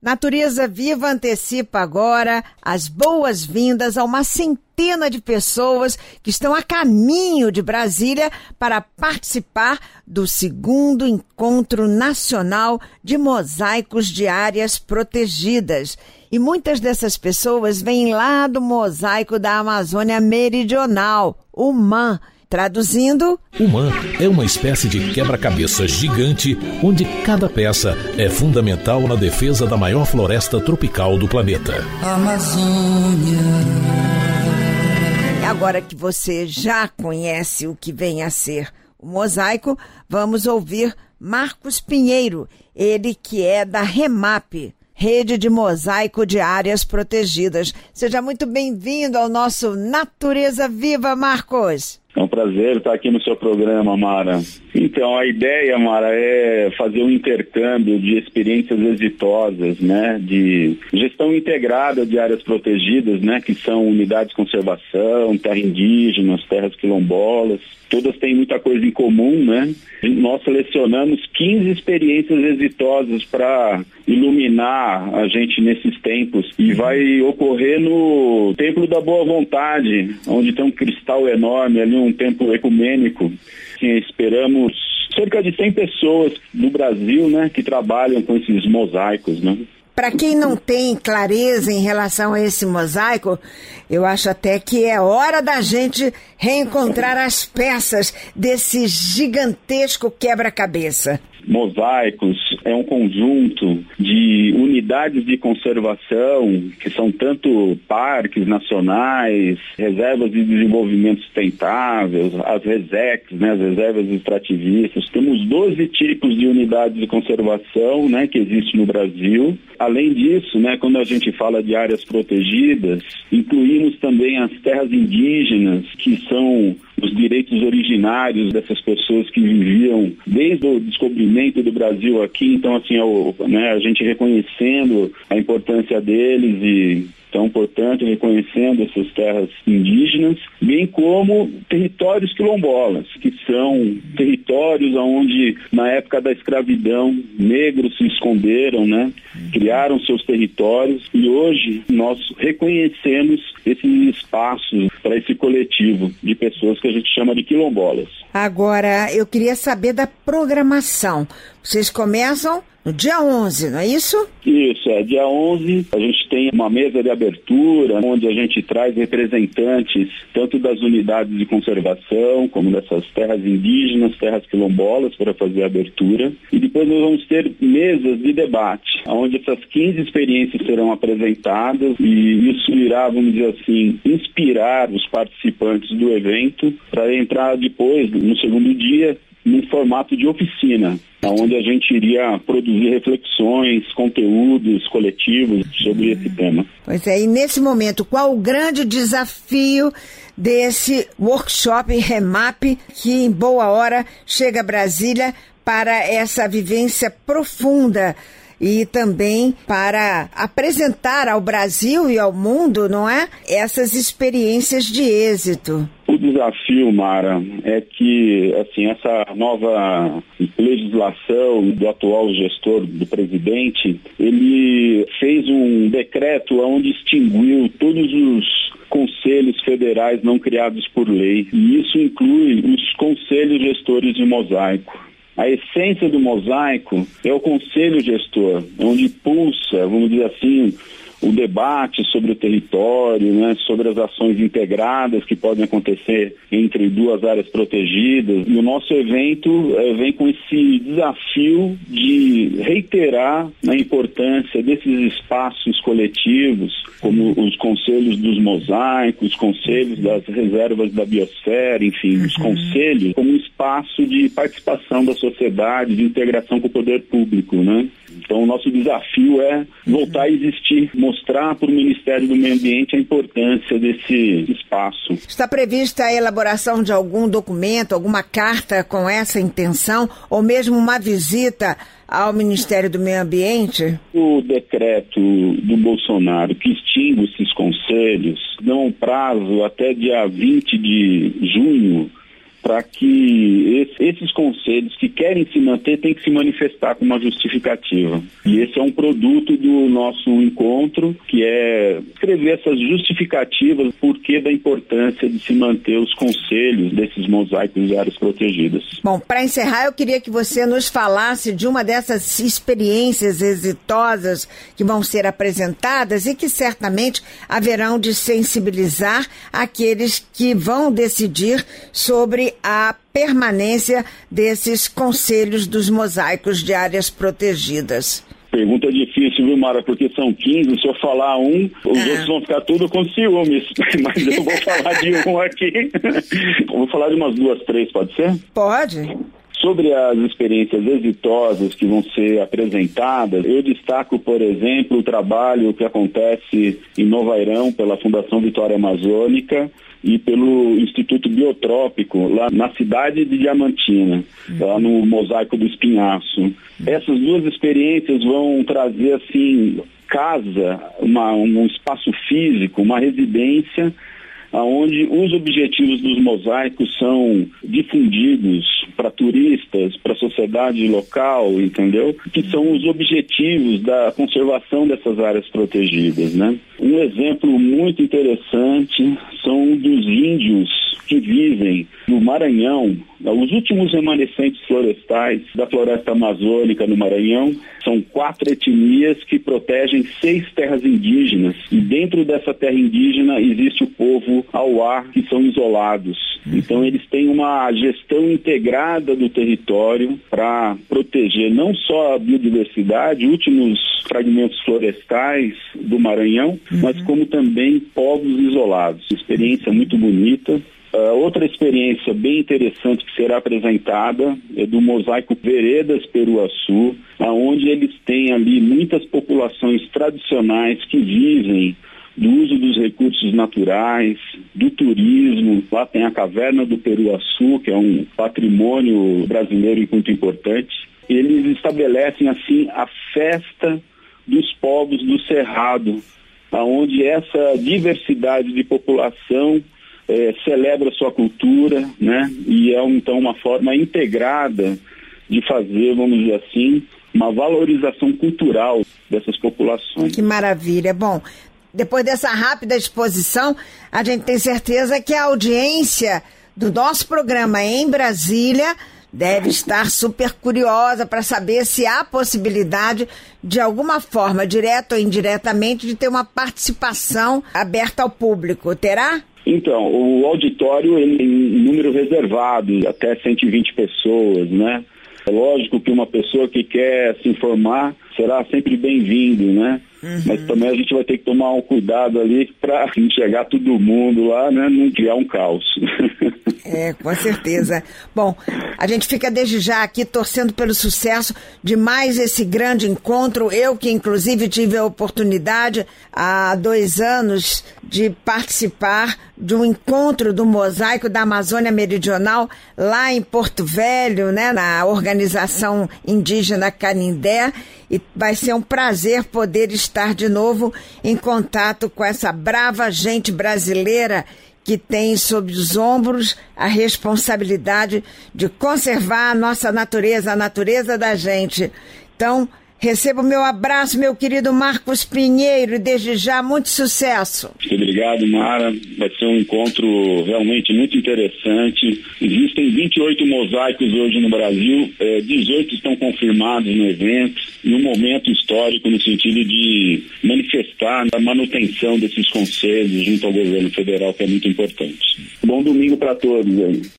Natureza Viva antecipa agora as boas-vindas a uma centena de pessoas que estão a caminho de Brasília para participar do 2º Encontro Nacional de Mosaicos de Áreas Protegidas. E muitas dessas pessoas vêm lá do mosaico da Amazônia Meridional, o MAM. Traduzindo, o MAM é uma espécie de quebra-cabeça gigante onde cada peça é fundamental na defesa da maior floresta tropical do planeta. Amazônia. E agora que você já conhece o que vem a ser o mosaico, vamos ouvir Marcos Pinheiro, ele que é da REMAP, Rede de Mosaico de Áreas Protegidas. Seja muito bem-vindo ao nosso Natureza Viva, Marcos. É um prazer estar aqui no seu programa, Mara. Então, a ideia, Mara, é fazer um intercâmbio de experiências exitosas, né, de gestão integrada de áreas protegidas, né, que são unidades de conservação, terras indígenas, terras quilombolas. Todas têm muita coisa em comum, né? Nós selecionamos 15 experiências exitosas para iluminar a gente nesses tempos. E vai ocorrer no Templo da Boa Vontade, onde tem um cristal enorme ali, um templo ecumênico. Esperamos cerca de 100 pessoas do Brasil, né, que trabalham com esses mosaicos, né? Para quem não tem clareza em relação a esse mosaico, eu acho até que é hora da gente reencontrar as peças desse gigantesco quebra-cabeça. Mosaicos é um conjunto de unidades de conservação, que são tanto parques nacionais, reservas de desenvolvimento sustentável, as RESECs, né, as reservas extrativistas. Temos 12 tipos de unidades de conservação, né, que existem no Brasil. Além disso, né, quando a gente fala de áreas protegidas, incluímos também as terras indígenas, que são os direitos originários dessas pessoas que viviam desde o descobrimento do Brasil aqui. Então, assim, a gente reconhecendo a importância deles e tão importante, reconhecendo essas terras indígenas, bem como territórios quilombolas, que são territórios onde, na época da escravidão, negros se esconderam, né? Criaram seus territórios, e hoje nós reconhecemos esses espaços para esse coletivo de pessoas que a gente chama de quilombolas. Agora, eu queria saber da programação. Vocês começam no dia 11, não é isso? Isso, dia 11 a gente tem uma mesa de abertura, onde a gente traz representantes tanto das unidades de conservação, como dessas terras indígenas, terras quilombolas, para fazer a abertura. E depois nós vamos ter mesas de debate, onde essas 15 experiências serão apresentadas, e isso irá, vamos dizer assim, inspirar os participantes do evento para entrar depois, no segundo dia, num formato de oficina, onde a gente iria produzir reflexões, conteúdos coletivos sobre esse tema. Pois é, e nesse momento, qual o grande desafio desse workshop REMAP, que em boa hora chega a Brasília para essa vivência profunda e também para apresentar ao Brasil e ao mundo, não é? Essas experiências de êxito. O desafio, Mara, é que, assim, essa nova legislação do atual gestor, do presidente, ele fez um decreto onde extinguiu todos os conselhos federais não criados por lei. E isso inclui os conselhos gestores de mosaico. A essência do mosaico é o conselho gestor, onde pulsa, vamos dizer assim, o debate sobre o território, né, sobre as ações integradas que podem acontecer entre duas áreas protegidas. E o nosso evento vem com esse desafio de reiterar a importância desses espaços coletivos, como os conselhos dos mosaicos, os conselhos das reservas da biosfera, enfim, os conselhos como um espaço de participação da sociedade, de integração com o poder público, né? Então, o nosso desafio é voltar a existir, mostrar para o Ministério do Meio Ambiente a importância desse espaço. Está prevista a elaboração de algum documento, alguma carta com essa intenção, ou mesmo uma visita ao Ministério do Meio Ambiente? O decreto do Bolsonaro que extingue esses conselhos dá um prazo até dia 20 de junho para que esses conselhos que querem se manter têm que se manifestar com uma justificativa. E esse é um produto do nosso encontro, que é escrever essas justificativas porquê da importância de se manter os conselhos desses mosaicos de áreas protegidas. Bom, para encerrar, eu queria que você nos falasse de uma dessas experiências exitosas que vão ser apresentadas e que certamente haverão de sensibilizar aqueles que vão decidir sobre a permanência desses conselhos dos mosaicos de áreas protegidas. Pergunta difícil, viu, Mara? Porque são 15, se eu falar um, os outros vão ficar tudo com ciúmes. Mas eu vou falar de um aqui. Vou falar de umas 2, 3, pode ser? Pode. Sobre as experiências exitosas que vão ser apresentadas, eu destaco, por exemplo, o trabalho que acontece em Novairão pela Fundação Vitória Amazônica e pelo Instituto Biotrópico, lá na cidade de Diamantina, lá no Mosaico do Espinhaço. Essas 2 experiências vão trazer, assim, casa, um espaço físico, uma residência, onde os objetivos dos mosaicos são difundidos para turistas, para a sociedade local, entendeu? Que são os objetivos da conservação dessas áreas protegidas, né? Um exemplo muito interessante são dos índios que vivem no Maranhão, os últimos remanescentes florestais da floresta amazônica no Maranhão. São 4 etnias que protegem 6 terras indígenas, e dentro dessa terra indígena existe o povo Auá, que são isolados. Então eles têm uma gestão integrada do território para proteger não só a biodiversidade, últimos fragmentos florestais do Maranhão, mas como também povos isolados. Experiência muito bonita. Outra experiência bem interessante que será apresentada é do Mosaico Veredas Peruaçu, onde eles têm ali muitas populações tradicionais que vivem do uso dos recursos naturais, do turismo. Lá tem a Caverna do Peruaçu, que é um patrimônio brasileiro muito importante. Eles estabelecem, assim, a festa dos povos do Cerrado, onde essa diversidade de população celebra sua cultura, né? E é então uma forma integrada de fazer, vamos dizer assim, uma valorização cultural dessas populações. Que maravilha. Bom, depois dessa rápida exposição, a gente tem certeza que a audiência do nosso programa em Brasília deve estar super curiosa para saber se há possibilidade, de alguma forma, direta ou indiretamente, de ter uma participação aberta ao público. Terá? Então, o auditório ele tem um número reservado, até 120 pessoas, né? É lógico que uma pessoa que quer se informar será sempre bem-vindo, né? Mas também a gente vai ter que tomar um cuidado ali para enxergar todo mundo lá, né? Não criar um caos. Com certeza. Bom, a gente fica desde já aqui torcendo pelo sucesso de mais esse grande encontro. Eu que inclusive tive a oportunidade há 2 anos de participar de um encontro do Mosaico da Amazônia Meridional lá em Porto Velho, né, na organização indígena Canindé, e vai ser um prazer poder estar de novo em contato com essa brava gente brasileira que tem sob os ombros a responsabilidade de conservar a nossa natureza, a natureza da gente. Então, receba o meu abraço, meu querido Marcos Pinheiro, e desde já muito sucesso. Muito obrigado, Mara. Vai ser um encontro realmente muito interessante. Existem 28 mosaicos hoje no Brasil, 18 estão confirmados no evento, e um momento histórico no sentido de manifestar a manutenção desses conselhos junto ao governo federal, que é muito importante. Bom domingo para todos aí.